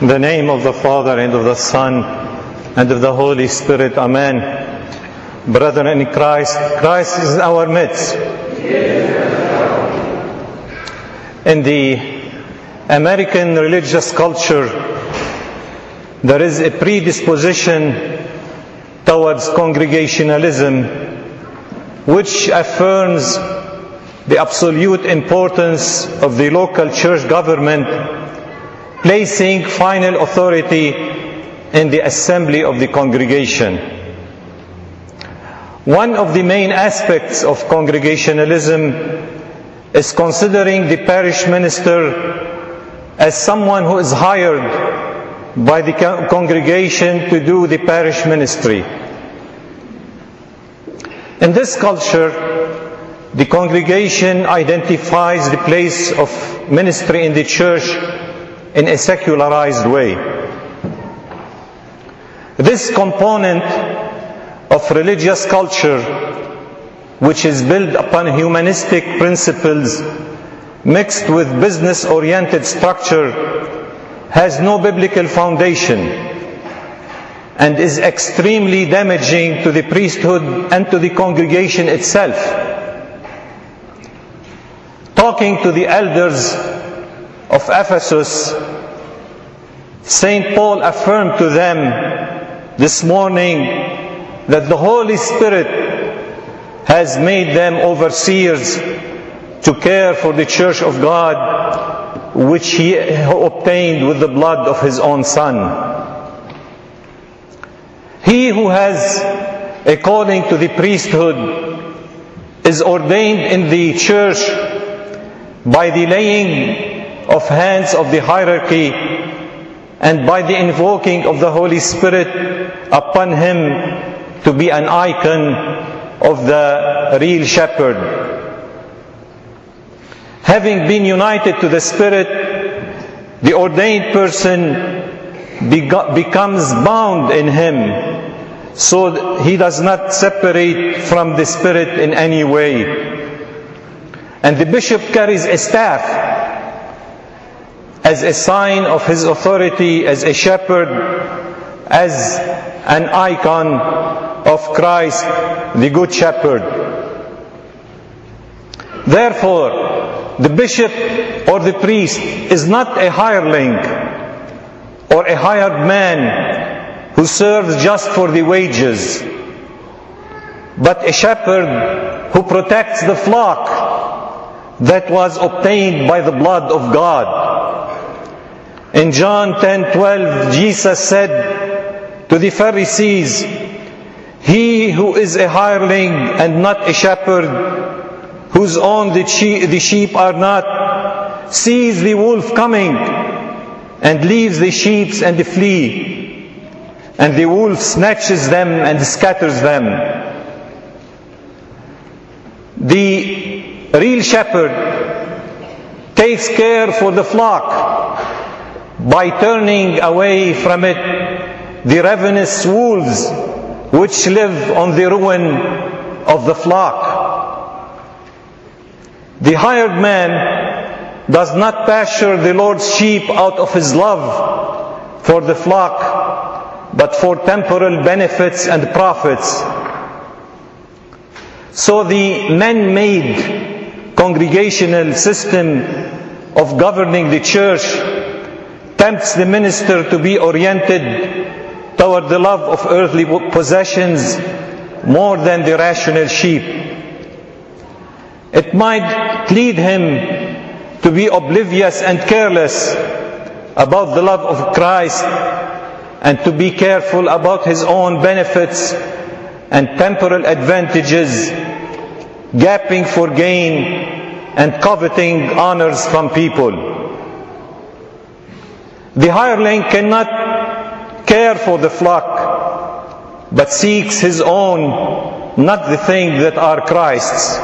In the name of the Father, and of the Son, and of the Holy Spirit. Amen. Brethren in Christ, Christ is in our midst. In the American religious culture, there is a predisposition towards congregationalism, which affirms the absolute importance of the local church government, placing final authority in the assembly of the congregation. One of the main aspects of congregationalism is considering the parish minister as someone who is hired by the congregation to do the parish ministry. In this culture, the congregation identifies the place of ministry in the church in a secularized way. This component of religious culture, which is built upon humanistic principles mixed with business-oriented structure, has no biblical foundation and is extremely damaging to the priesthood and to the congregation itself. Talking to the elders of Ephesus, St. Paul affirmed to them this morning that the Holy Spirit has made them overseers to care for the church of God, which he obtained with the blood of his own Son. He who has a calling to the priesthood is ordained in the church by the laying of hands of the hierarchy and by the invoking of the Holy Spirit upon him to be an icon of the real shepherd. Having been united to the Spirit, the ordained person becomes bound in him, so he does not separate from the Spirit in any way. And the bishop carries a staff as a sign of his authority as a shepherd, as an icon of Christ, the Good Shepherd. Therefore, the bishop or the priest is not a hireling or a hired man who serves just for the wages, but a shepherd who protects the flock that was obtained by the blood of God. In John 10:12, Jesus said to the Pharisees, "He who is a hireling and not a shepherd, whose own the sheep are not, sees the wolf coming and leaves the sheep and flee, and the wolf snatches them and scatters them." The real shepherd takes care for the flock by turning away from it the ravenous wolves which live on the ruin of the flock. The hired man does not pasture the Lord's sheep out of his love for the flock, but for temporal benefits and profits. So the man-made congregational system of governing the church tempts the minister to be oriented toward the love of earthly possessions more than the rational sheep. It might lead him to be oblivious and careless about the love of Christ and to be careful about his own benefits and temporal advantages, gaping for gain and coveting honors from people. The hireling cannot care for the flock, but seeks his own, not the things that are Christ's.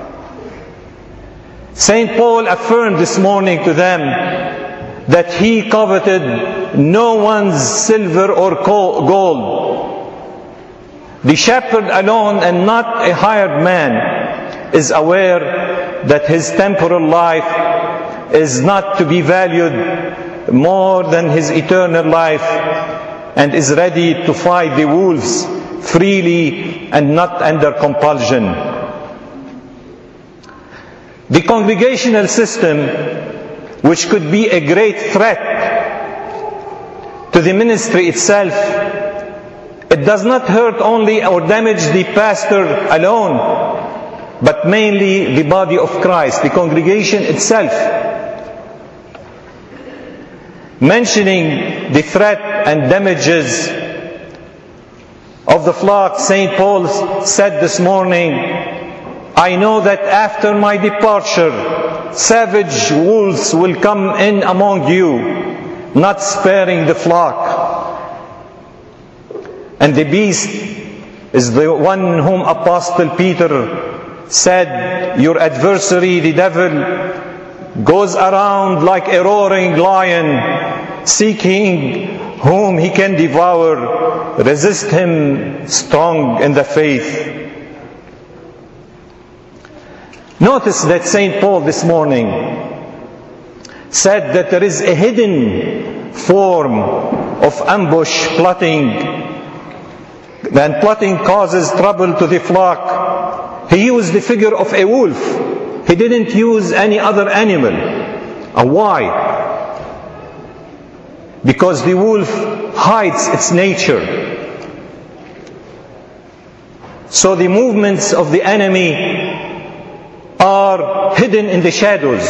St. Paul affirmed this morning to them that he coveted no one's silver or gold. The shepherd alone, and not a hired man, is aware that his temporal life is not to be valued more than his eternal life and is ready to fight the wolves freely and not under compulsion. The congregational system, which could be a great threat to the ministry itself, it does not hurt only or damage the pastor alone, but mainly the body of Christ, the congregation itself. Mentioning the threat and damages of the flock, St. Paul said this morning, I know that after my departure, savage wolves will come in among you, not sparing the flock. And the beast is the one whom Apostle Peter said, your adversary, the devil, goes around like a roaring lion, seeking whom he can devour. Resist him strong in the faith. Notice that St. Paul this morning said that there is a hidden form of ambush plotting. When plotting causes trouble to the flock, he used the figure of a wolf. He didn't use any other animal. And why? Because the wolf hides its nature. So the movements of the enemy are hidden in the shadows.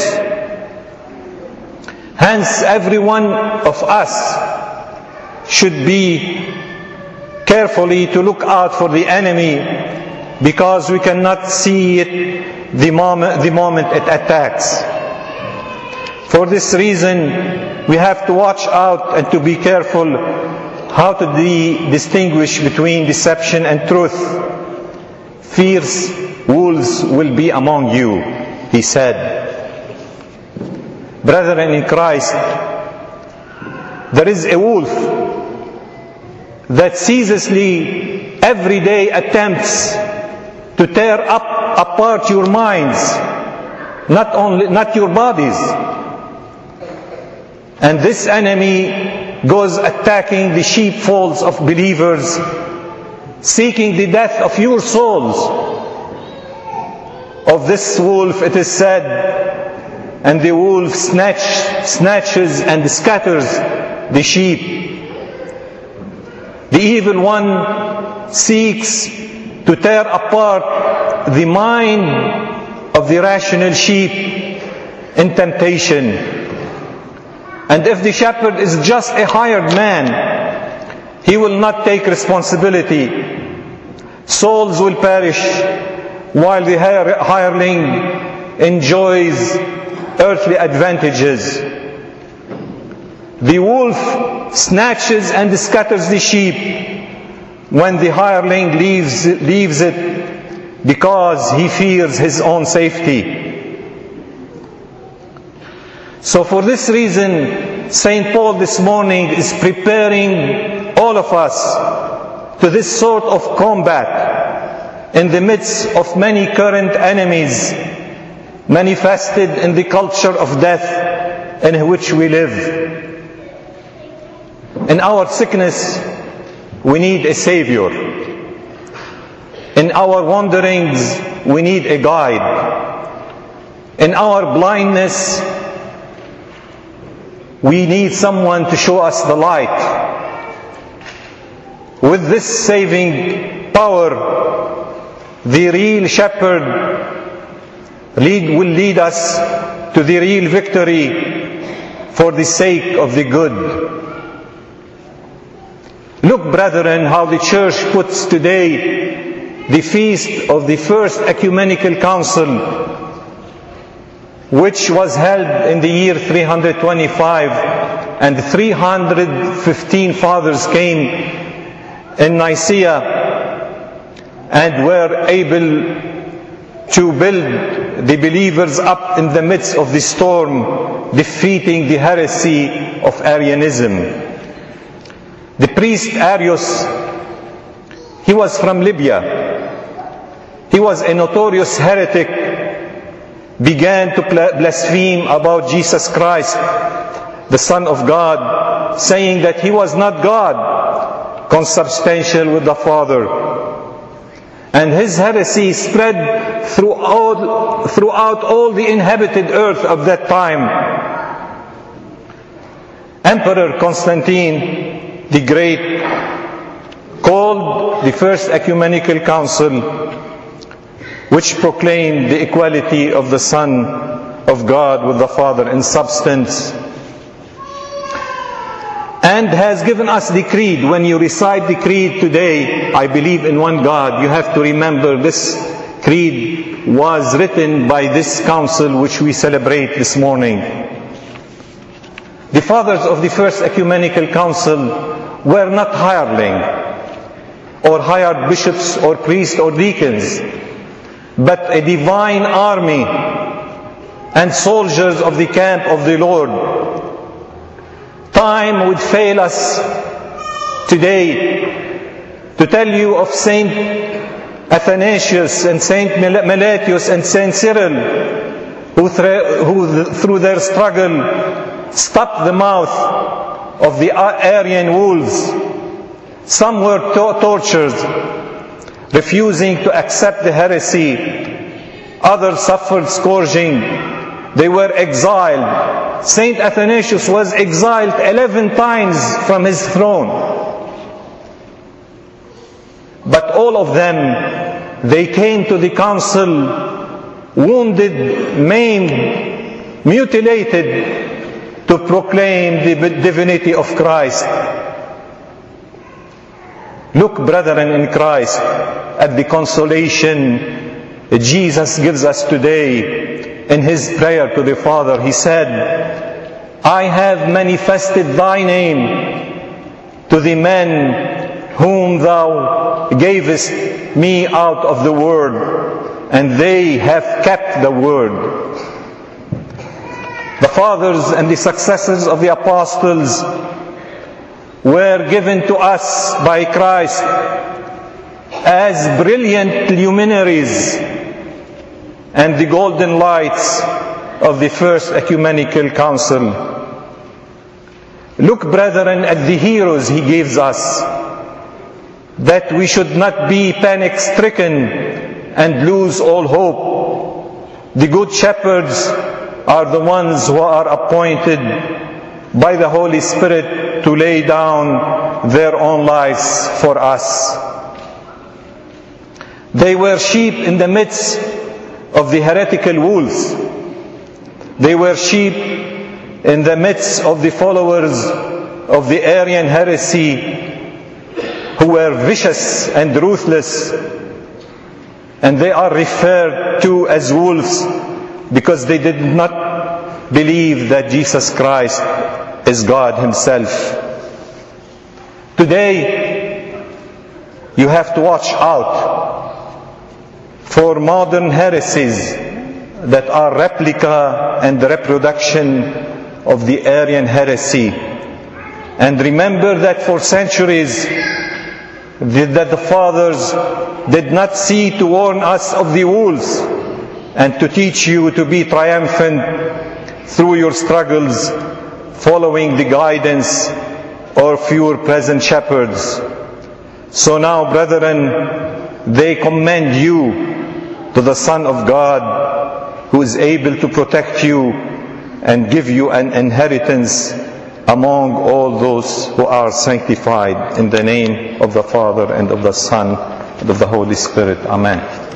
Hence, every one of us should be carefully to look out for the enemy, because we cannot see it the moment it attacks. For this reason, we have to watch out and to be careful how to distinguish between deception and truth. Fierce wolves will be among you, he said. Brethren in Christ, there is a wolf that ceaselessly every day attempts to tear apart your minds, not your bodies. And this enemy goes attacking the sheepfolds of believers, seeking the death of your souls. Of this wolf it is said, and the wolf snatches and scatters the sheep. The evil one seeks to tear apart the mind of the rational sheep in temptation. And if the shepherd is just a hired man, he will not take responsibility. Souls will perish while the hireling enjoys earthly advantages. The wolf snatches and scatters the sheep when the hireling leaves it because he fears his own safety. So for this reason, St. Paul this morning is preparing all of us to this sort of combat in the midst of many current enemies manifested in the culture of death in which we live. In our sickness, we need a Savior. In our wanderings, we need a guide. In our blindness, we need someone to show us the light. With this saving power, the real shepherd will lead us to the real victory for the sake of the good. Look, brethren, how the Church puts today the feast of the First Ecumenical Council, which was held in the year 325, and 315 fathers came in Nicaea and were able to build the believers up in the midst of the storm, defeating the heresy of Arianism. The priest Arius, he was from Libya. He was a notorious heretic, began to blaspheme about Jesus Christ the Son of God, saying that he was not God, consubstantial with the Father. And his heresy spread throughout all the inhabited earth of that time. Emperor Constantine the Great called the First Ecumenical Council, which proclaimed the equality of the Son of God with the Father in substance, and has given us the creed. When you recite the creed today, I believe in one God, you have to remember this creed was written by this council which we celebrate this morning. The fathers of the First Ecumenical Council were not hireling or hired bishops or priests or deacons, but a divine army and soldiers of the camp of the Lord. Time would fail us today to tell you of Saint Athanasius and Saint Meletius and Saint Cyril, who through their struggle stopped the mouth of the Arian wolves. Some were tortured, refusing to accept the heresy. Others suffered scourging. They were exiled. Saint Athanasius was exiled 11 times from his throne. But all of them, they came to the council wounded, maimed, mutilated, to proclaim the divinity of Christ. Look, brethren in Christ, at the consolation Jesus gives us today. In his prayer to the Father, he said, I have manifested thy name to the men whom thou gavest me out of the world, and they have kept the word. The fathers and the successors of the apostles were given to us by Christ as brilliant luminaries and the golden lights of the First Ecumenical Council. Look, brethren, at the heroes he gives us, that we should not be panic-stricken and lose all hope. The good shepherds are the ones who are appointed by the Holy Spirit to lay down their own lives for us. They were sheep in the midst of the heretical wolves. They were sheep in the midst of the followers of the Arian heresy, who were vicious and ruthless, and they are referred to as wolves because they did not believe that Jesus Christ is God himself. Today, you have to watch out for modern heresies that are replica and reproduction of the Arian heresy. And remember that for centuries that the fathers did not see to warn us of the wolves and to teach you to be triumphant through your struggles, following the guidance of your present shepherds. So now, brethren, they commend you to the Son of God, who is able to protect you and give you an inheritance among all those who are sanctified, in the name of the Father and of the Son and of the Holy Spirit. Amen.